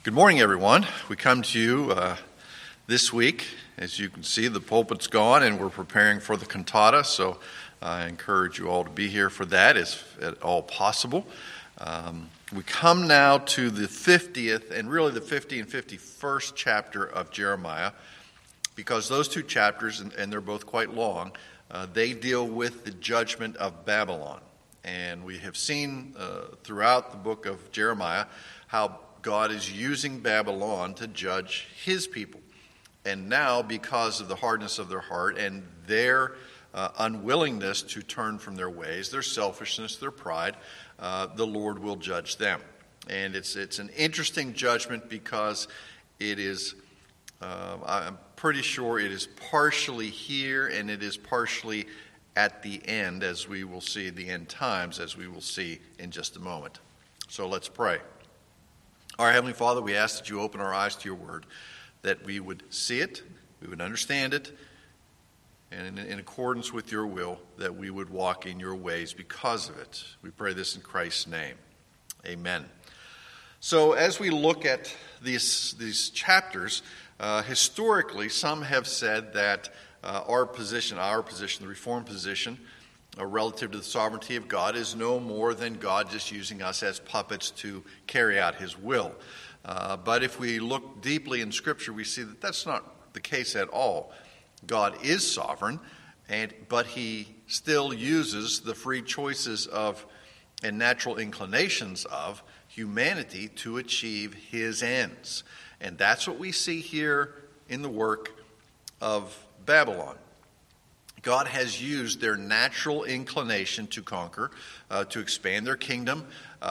Good morning, everyone. We come to you this week. As you can see, the pulpit's gone and we're preparing for the cantata, so I encourage you all to be here for that as at all possible. We come now to the 50th and really the 50 and 51st chapter of Jeremiah, because those two chapters, and they're both quite long, they deal with the judgment of Babylon. And we have seen throughout the book of Jeremiah how God is using Babylon to judge his people. And now, because of the hardness of their heart and their unwillingness to turn from their ways, their selfishness, their pride, the Lord will judge them. And it's an interesting judgment because it is, I'm pretty sure it is partially here and it is partially at the end, as we will see the end times, as we will see in just a moment. So let's pray. Our Heavenly Father, we ask that you open our eyes to your word, that we would see it, we would understand it, and in accordance with your will, that we would walk in your ways because of it. We pray this in Christ's name. Amen. So as we look at these chapters, historically, some have said that our position, the Reformed position, relative to the sovereignty of God, is no more than God just using us as puppets to carry out his will. But if we look deeply in Scripture, we see that that's not the case at all. God is sovereign, but he still uses the free choices of and natural inclinations of humanity to achieve his ends. And that's what we see here in the work of Babylon. God has used their natural inclination to conquer, to expand their kingdom,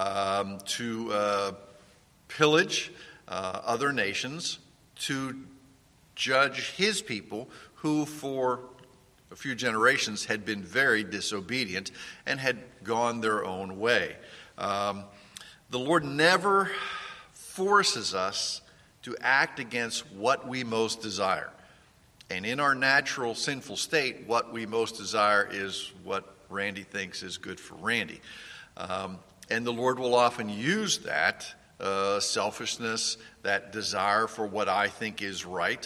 to pillage other nations, to judge his people who for a few generations had been very disobedient and had gone their own way. The Lord never forces us to act against what we most desire. And in our natural sinful state, what we most desire is what Randy thinks is good for Randy. And the Lord will often use that selfishness, that desire for what I think is right,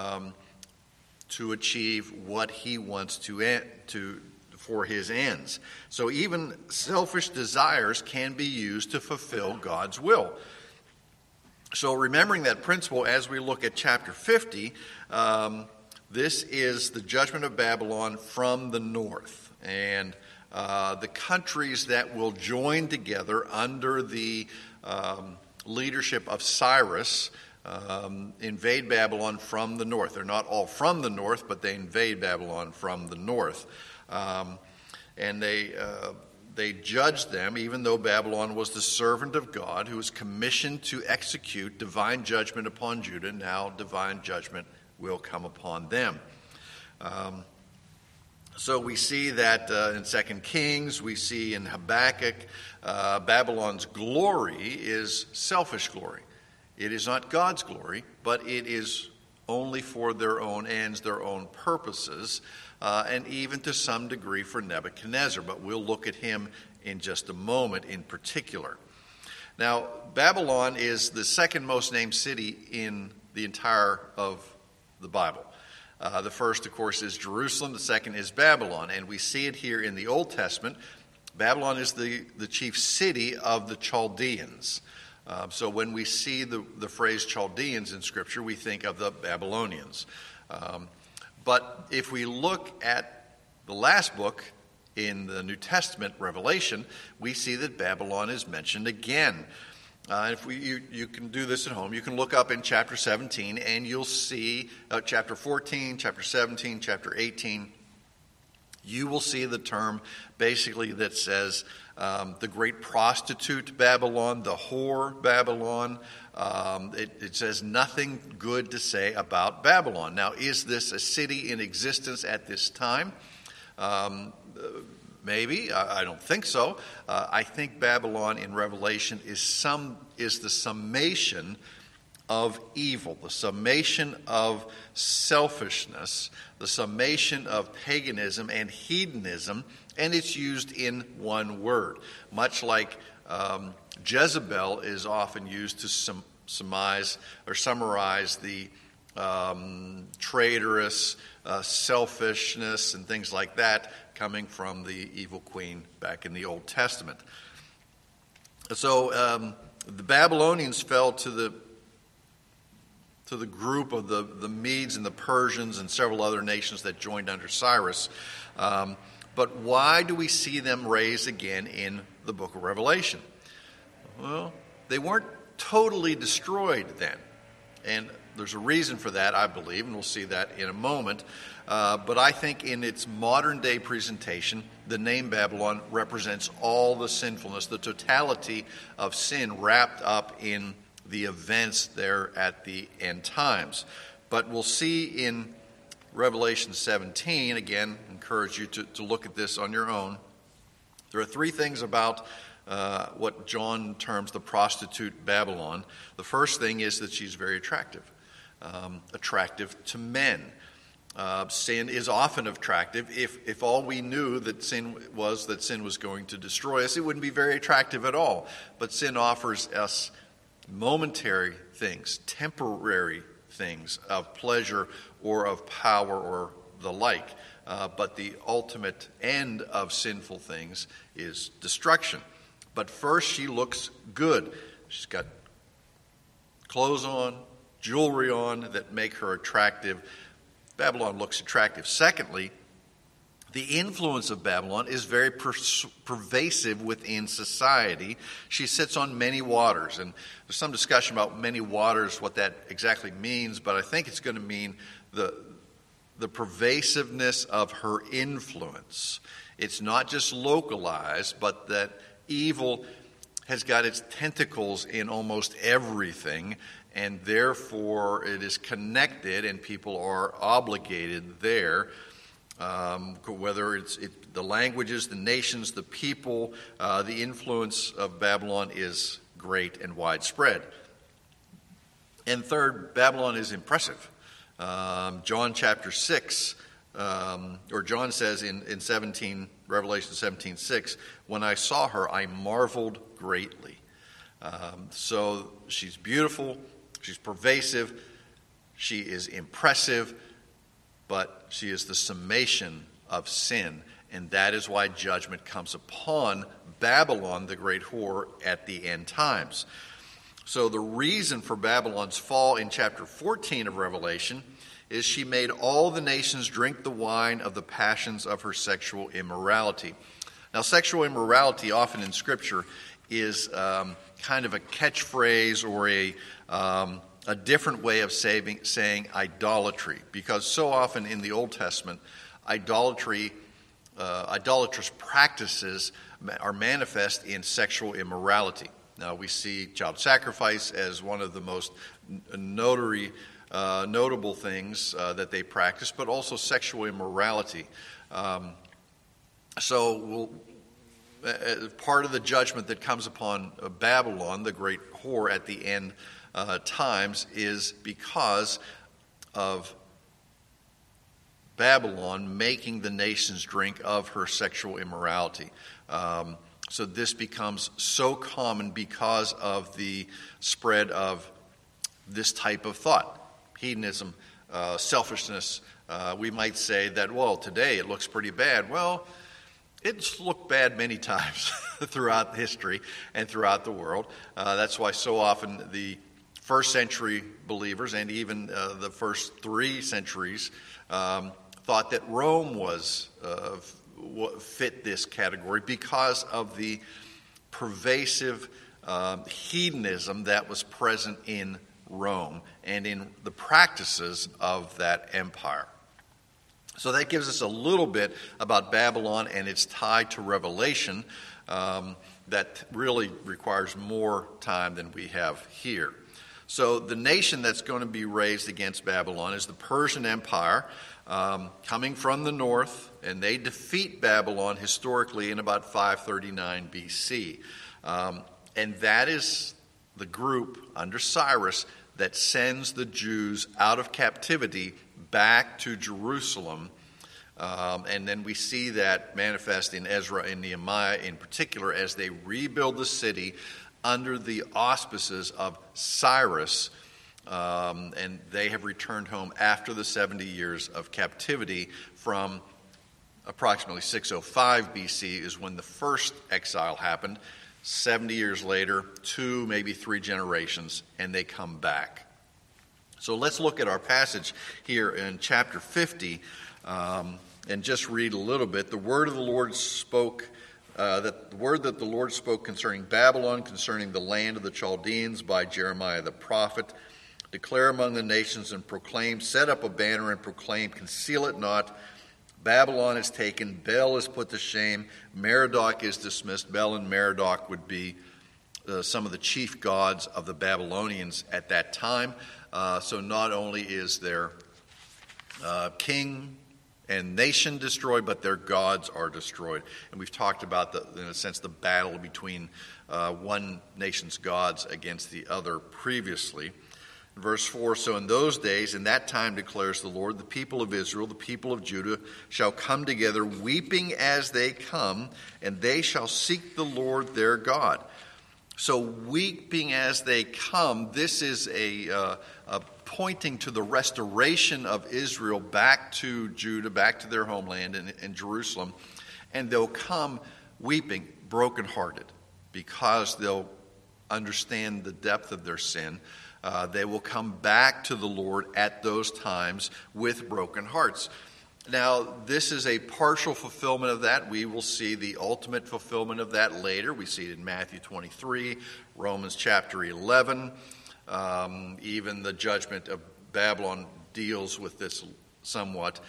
to achieve what he wants for his ends. So even selfish desires can be used to fulfill God's will. So remembering that principle as we look at chapter 50, this is the judgment of Babylon from the north. And the countries that will join together under the leadership of Cyrus invade Babylon from the north. They're not all from the north, but they invade Babylon from the north. And they judged them, even though Babylon was the servant of God who was commissioned to execute divine judgment upon Judah. Now divine judgment will come upon them. So we see that in 2 Kings, we see in Habakkuk, Babylon's glory is selfish glory. It is not God's glory, but it is only for their own ends, their own purposes, and even to some degree for Nebuchadnezzar. But we'll look at him in just a moment in particular. Now, Babylon is the second most named city in the entire of the Bible. The first, of course, is Jerusalem. The second is Babylon. And we see it here in the Old Testament. Babylon is the chief city of the Chaldeans. So when we see the phrase Chaldeans in Scripture, we think of the Babylonians. But if we look at the last book in the New Testament, Revelation, we see that Babylon is mentioned again. You can do this at home. You can look up in chapter 17 and you'll see chapter 14, chapter 17, chapter 18. You will see the term basically that says the great prostitute Babylon, the whore Babylon. It says nothing good to say about Babylon. Now, is this a city in existence at this time? Maybe. I don't think so. I think Babylon in Revelation is the summation of evil, the summation of selfishness, the summation of paganism and hedonism, and it's used in one word. Much like Jezebel is often used surmise or summarize the traitorous selfishness and things like that coming from the evil queen back in the Old Testament. So the Babylonians fell to the group of the Medes and the Persians and several other nations that joined under Cyrus. But why do we see them raised again in the book of Revelation? Well, they weren't totally destroyed then. And there's a reason for that, I believe, and we'll see that in a moment. But I think in its modern day presentation, the name Babylon represents all the sinfulness, the totality of sin wrapped up in the events there at the end times. But we'll see in Revelation 17, again, encourage you to look at this on your own. There are three things about what John terms the prostitute Babylon. The first thing is that she's very attractive to men. Sin is often attractive. If all we knew that sin was going to destroy us, it wouldn't be very attractive at all. But sin offers us momentary things, temporary things of pleasure or of power or the like. But the ultimate end of sinful things is destruction. But first, she looks good. She's got clothes on, jewelry on that make her attractive. Babylon looks attractive. Secondly, the influence of Babylon is very pervasive within society. She sits on many waters, and there's some discussion about many waters, what that exactly means, but I think it's going to mean the pervasiveness of her influence. It's not just localized, but that evil has got its tentacles in almost everything, and therefore it is connected and people are obligated there. Whether it's the languages, the nations, the people, the influence of Babylon is great and widespread. And third, Babylon is impressive. John chapter 6, or John says in Revelation 17:6, when I saw her, I marveled greatly. So she's beautiful, she's pervasive, she is impressive, but she is the summation of sin, and that is why judgment comes upon Babylon, the great whore, at the end times. So the reason for Babylon's fall in chapter 14 of Revelation is she made all the nations drink the wine of the passions of her sexual immorality. Now, sexual immorality often in Scripture is kind of a catchphrase or a different way of saying idolatry, because so often in the Old Testament, idolatrous practices are manifest in sexual immorality. Now, we see child sacrifice as one of the most notable things that they practice, but also sexual immorality. Part of the judgment that comes upon Babylon, the great whore at the end times, is because of Babylon making the nations drink of her sexual immorality. So this becomes so common because of the spread of this type of thought. Hedonism, selfishness. We might say that, well, today it looks pretty bad. Well, it's looked bad many times throughout history and throughout the world. That's why so often the first century believers and even the first 3 centuries thought that Rome was fit this category because of the pervasive hedonism that was present in Rome and in the practices of that empire. So that gives us a little bit about Babylon and its tie to Revelation that really requires more time than we have here. So the nation that's going to be raised against Babylon is the Persian Empire, coming from the north, and they defeat Babylon historically in about 539 BC. And that is the group under Cyrus that sends the Jews out of captivity back to Jerusalem. And then we see that manifest in Ezra and Nehemiah in particular as they rebuild the city under the auspices of Cyrus, and they have returned home after the 70 years of captivity. From approximately 605 BC is when the first exile happened. 70 years later, 2, maybe 3 generations, and they come back. So let's look at our passage here in chapter 50 and just read a little bit. The word of the Lord spoke, the word that the Lord spoke concerning Babylon, concerning the land of the Chaldeans by Jeremiah the prophet. Declare among the nations and proclaim, set up a banner and proclaim, conceal it not. Babylon is taken, Bel is put to shame, Merodach is dismissed. Bel and Merodach would be some of the chief gods of the Babylonians at that time. So not only is their king and nation destroyed, but their gods are destroyed. And we've talked about, in a sense, the battle between one nation's gods against the other previously. Verse 4, so in those days, in that time, declares the Lord, the people of Israel, the people of Judah, shall come together, weeping as they come, and they shall seek the Lord their God. So weeping as they come, this is a pointing to the restoration of Israel back to Judah, back to their homeland in Jerusalem. And they'll come weeping, brokenhearted, because they'll understand the depth of their sin. They will come back to the Lord at those times with broken hearts. Now, this is a partial fulfillment of that. We will see the ultimate fulfillment of that later. We see it in Matthew 23, Romans chapter 11. Even the judgment of Babylon deals with this somewhat.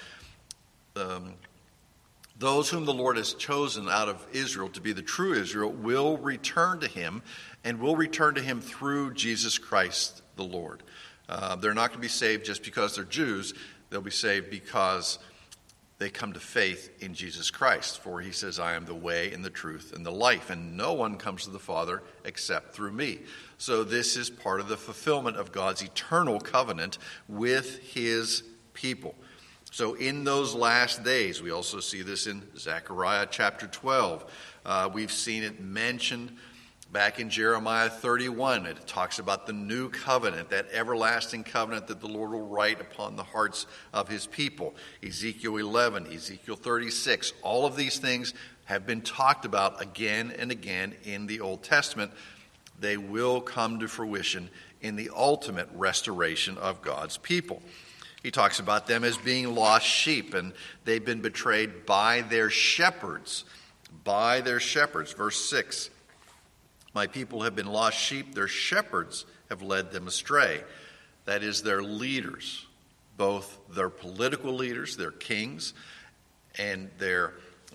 Those whom the Lord has chosen out of Israel to be the true Israel will return to him, and will return to him through Jesus Christ the Lord. They're not going to be saved just because they're Jews. They'll be saved because they come to faith in Jesus Christ. For he says, I am the way and the truth and the life, and no one comes to the Father except through me. So this is part of the fulfillment of God's eternal covenant with his people. So in those last days, we also see this in Zechariah chapter 12. We've seen it mentioned back in Jeremiah 31. It talks about the new covenant, that everlasting covenant that the Lord will write upon the hearts of his people. Ezekiel 11, Ezekiel 36, all of these things have been talked about again and again in the Old Testament. They will come to fruition in the ultimate restoration of God's people. He talks about them as being lost sheep, and they've been betrayed by their shepherds. By their shepherds. Verse 6, my people have been lost sheep, their shepherds have led them astray. That is, their leaders, both their political leaders, their kings, and their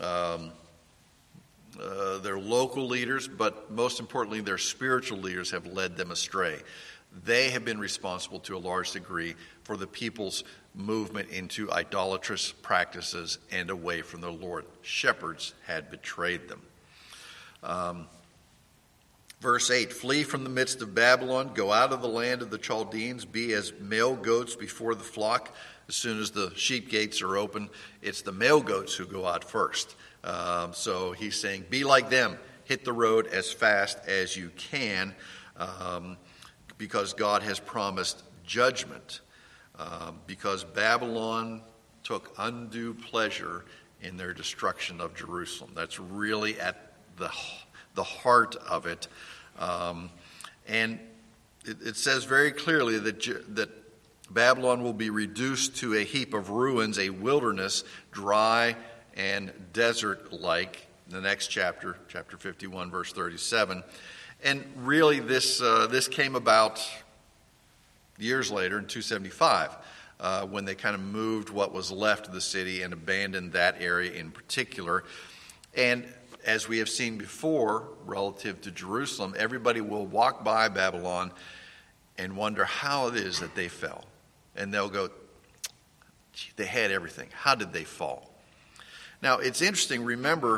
local leaders, but most importantly, their spiritual leaders have led them astray. They have been responsible to a large degree for the people's movement into idolatrous practices and away from the Lord. Shepherds had betrayed them. Verse 8, flee from the midst of Babylon, go out of the land of the Chaldeans, be as male goats before the flock. As soon as the sheep gates are open, it's the male goats who go out first. So he's saying, be like them, hit the road as fast as you can, because God has promised judgment, because Babylon took undue pleasure in their destruction of Jerusalem. That's really at the heart of it. And it says very clearly that Babylon will be reduced to a heap of ruins, a wilderness, dry and desert-like. The next chapter, chapter 51, verse 37. And really this came about years later in 275, when they kind of moved what was left of the city and abandoned that area in particular. And as we have seen before, relative to Jerusalem, everybody will walk by Babylon and wonder how it is that they fell. And they'll go, they had everything. How did they fall? Now, it's interesting. Remember,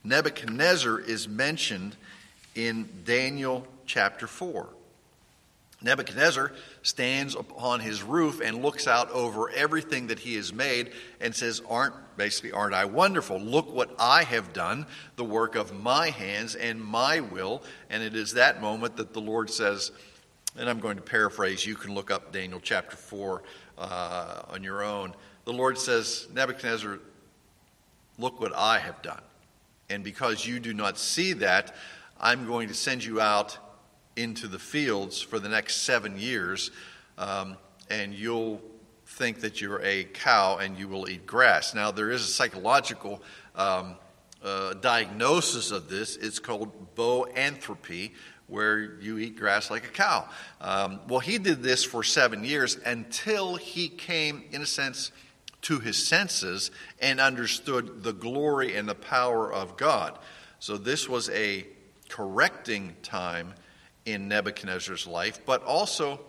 Nebuchadnezzar is mentioned in Daniel chapter 4. Nebuchadnezzar stands upon his roof and looks out over everything that he has made and says, aren't I wonderful? Look what I have done, the work of my hands and my will. And it is that moment that the Lord says, and I'm going to paraphrase, you can look up Daniel chapter 4 on your own. The Lord says, Nebuchadnezzar, look what I have done. And because you do not see that, I'm going to send you out into the fields for the next 7 years, and you'll think that you're a cow and you will eat grass. Now, there is a psychological diagnosis of this. It's called boanthropy, where you eat grass like a cow. Well, he did this for 7 years until he came, in a sense, to his senses and understood the glory and the power of God. So this was a correcting time in Nebuchadnezzar's life, but also,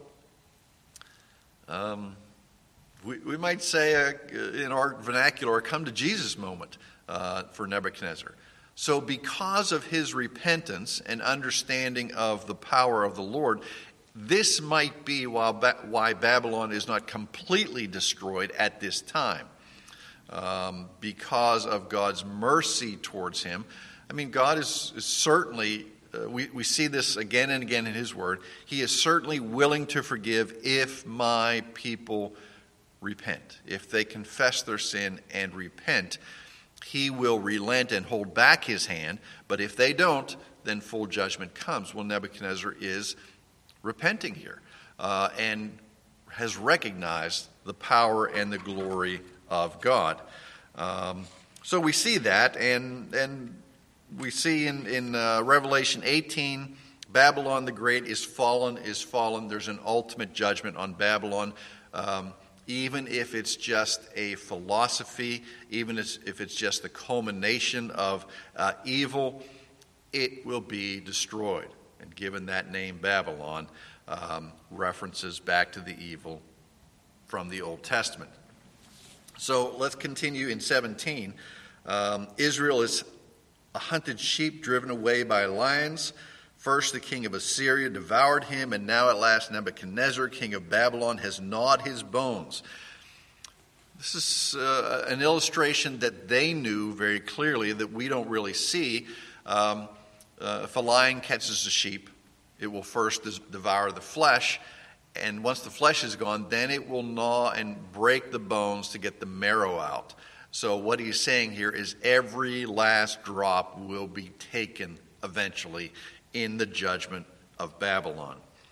we might say in our vernacular, a come to Jesus moment for Nebuchadnezzar. So because of his repentance and understanding of the power of the Lord, this might be why Babylon is not completely destroyed at this time, because of God's mercy towards him. I mean, God is certainly, we see this again and again in his word, he is certainly willing to forgive if my people repent. If they confess their sin and repent, he will relent and hold back his hand. But if they don't, then full judgment comes. Well, Nebuchadnezzar is repenting here and has recognized the power and the glory of God. So we see that, and we see in Revelation 18, Babylon the Great is fallen. There's an ultimate judgment on Babylon. Even if it's just a philosophy, even if it's just the culmination of evil, it will be destroyed. And given that name Babylon, references back to the evil from the Old Testament. So let's continue in 17. Israel is a hunted sheep driven away by lions. First, the king of Assyria devoured him, and now at last Nebuchadnezzar, king of Babylon, has gnawed his bones. This is an illustration that they knew very clearly that we don't really see. If a lion catches a sheep, it will first devour the flesh, and once the flesh is gone, then it will gnaw and break the bones to get the marrow out. So what he's saying here is every last drop will be taken eventually in the judgment of Babylon.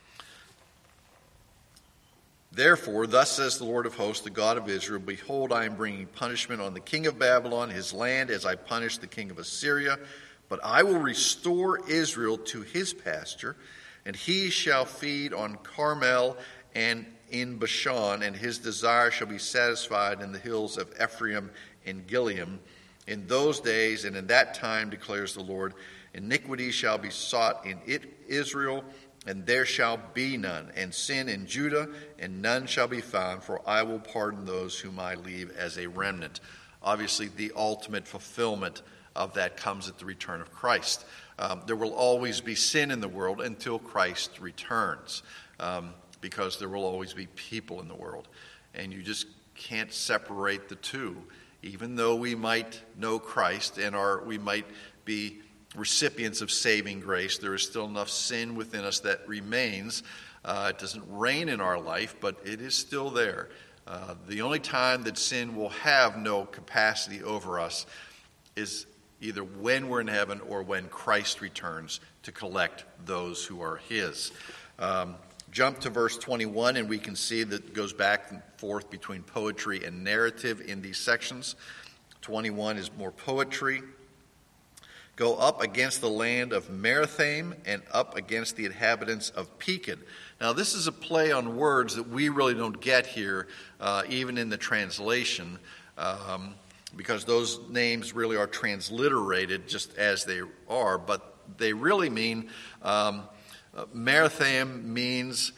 Therefore, thus says the Lord of hosts, the God of Israel, behold, I am bringing punishment on the king of Babylon, his land, as I punished the king of Assyria. But I will restore Israel to his pasture, and he shall feed on Carmel and in Bashan, and his desire shall be satisfied in the hills of Ephraim and Gilead. In those days and in that time, declares the Lord, iniquity shall be sought in Israel, and there shall be none, and sin in Judah, and none shall be found, for I will pardon those whom I leave as a remnant. Obviously, the ultimate fulfillment of that comes at the return of Christ. There will always be sin in the world until Christ returns, because there will always be people in the world. And you just can't separate the two. Even though we might know Christ and we might be recipients of saving grace, there is still enough sin within us that remains. It doesn't reign in our life, but it is still there. The only time that sin will have no capacity over us is either when we're in heaven or when Christ returns to collect those who are his. Jump to verse 21, and we can see that it goes back and forth between poetry and narrative in these sections. 21 is more poetry. Go up against the land of Merathaim and up against the inhabitants of Pekod. Now, this is a play on words that we really don't get here, even in the translation, because those names really are transliterated just as they are, but they really mean, Merathaim means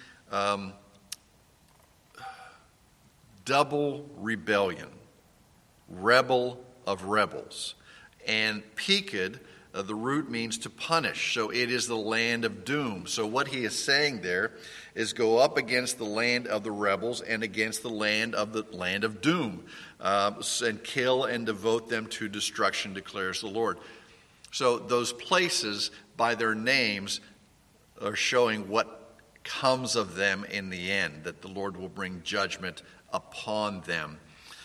double rebellion, rebel of rebels. And Pekod, The root means to punish, so it is the land of doom. So what he is saying there is go up against the land of the rebels and against the land of doom, and kill and devote them to destruction, declares the Lord. So those places, by their names, are showing what comes of them in the end, that the Lord will bring judgment upon them.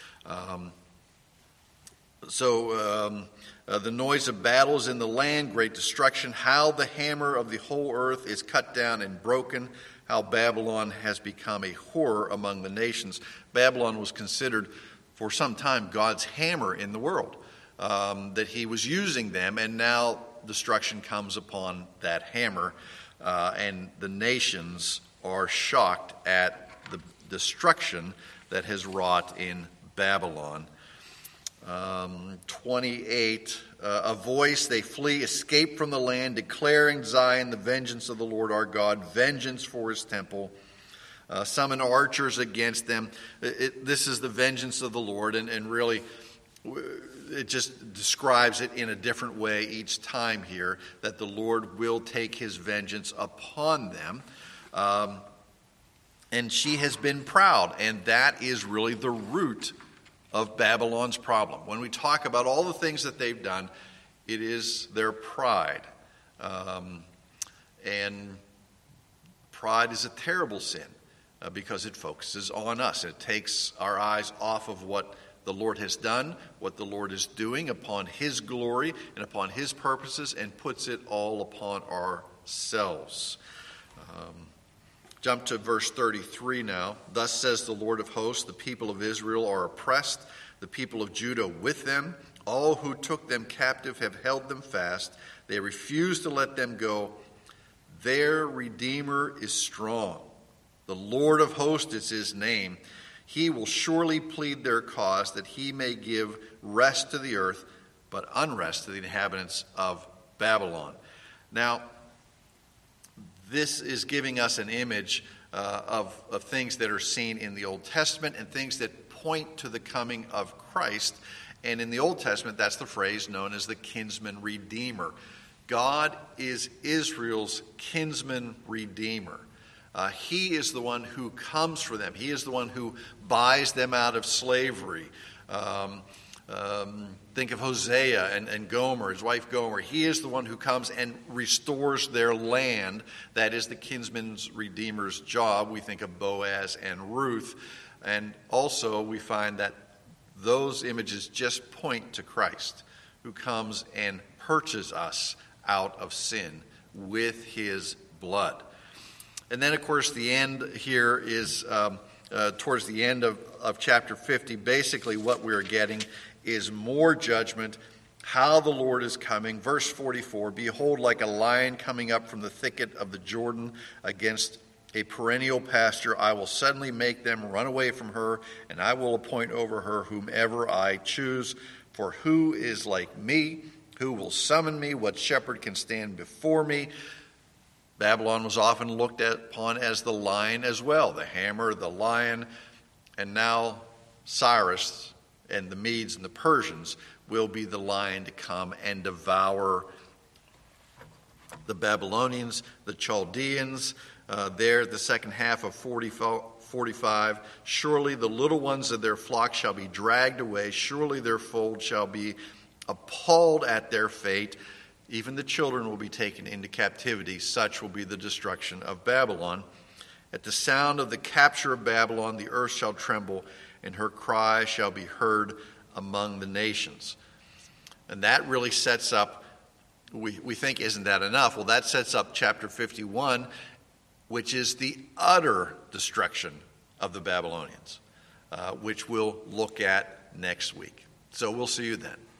The noise of battle is in the land, great destruction. How the hammer of the whole earth is cut down and broken. How Babylon has become a horror among the nations. Babylon was considered for some time God's hammer in the world, that he was using them, and now destruction comes upon that hammer, and the nations are shocked at the destruction that has wrought in Babylon. 28, a voice, they flee, escape from the land, declaring Zion the vengeance of the Lord our God, vengeance for his temple. Summon archers against them. This is the vengeance of the Lord, and really it just describes it in a different way each time here, that the Lord will take his vengeance upon them. And she has been proud, and that is really the root of Babylon's problem. When we talk about all the things that they've done, it is their pride. And pride is a terrible sin because it focuses on us. It takes our eyes off of what the Lord has done, what the Lord is doing upon his glory and upon his purposes, and puts it all upon ourselves. Jump to verse 33 now. Thus says the Lord of hosts, the people of Israel are oppressed, the people of Judah with them. All who took them captive have held them fast. They refuse to let them go. Their Redeemer is strong. The Lord of hosts is his name. He will surely plead their cause, that he may give rest to the earth, but unrest to the inhabitants of Babylon. Now, this is giving us an image of things that are seen in the Old Testament and things that point to the coming of Christ. And in the Old Testament, that's the phrase known as the kinsman redeemer. God is Israel's kinsman redeemer. He is the one who comes for them. He is the one who buys them out of slavery. Think of Hosea and Gomer, his wife Gomer. He is the one who comes and restores their land. That is the kinsman's redeemer's job. We think of Boaz and Ruth. And also we find that those images just point to Christ, who comes and purchases us out of sin with his blood. And then, of course, the end here is towards the end of chapter 50. Basically what we're getting is more judgment, how the Lord is coming. Verse 44, behold, like a lion coming up from the thicket of the Jordan against a perennial pasture, I will suddenly make them run away from her, and I will appoint over her whomever I choose. For who is like me? Who will summon me? What shepherd can stand before me? Babylon was often looked upon as the lion as well, the hammer, the lion, and now Cyrus and the Medes and the Persians will be the lion to come and devour the Babylonians, the Chaldeans. There, the second half of 45, surely the little ones of their flock shall be dragged away. Surely their fold shall be appalled at their fate. Even the children will be taken into captivity. Such will be the destruction of Babylon. At the sound of the capture of Babylon, the earth shall tremble, and her cry shall be heard among the nations. And that really sets up, we think, isn't that enough? Well, that sets up chapter 51, which is the utter destruction of the Babylonians, which we'll look at next week. So we'll see you then.